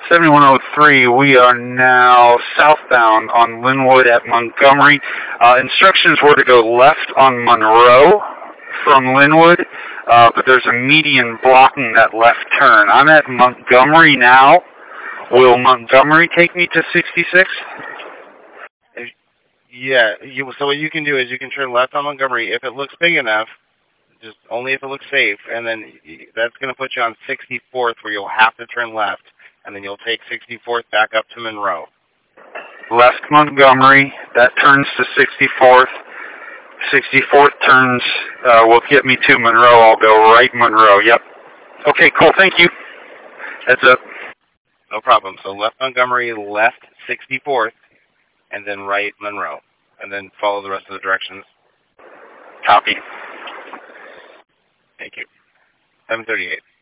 7103, we are now southbound on Linwood at Montgomery. Instructions were to go left on Monroe from Linwood, but there's a median blocking that left turn. I'm at Montgomery now. Will Montgomery take me to 66? Yeah, so what you can do is you can turn left on Montgomery if it looks big enough, just only if it looks safe, and then that's going to put you on 64th where you'll have to turn left, and then you'll take 64th back up to Monroe. Left Montgomery, that turns to 64th. 64th turns will get me to Monroe. I'll go right Monroe. Yep. Okay, cool. Thank you. That's it. No problem. So left Montgomery, left 64th, and then right Monroe. And then follow the rest of the directions. Copy. Thank you. 738.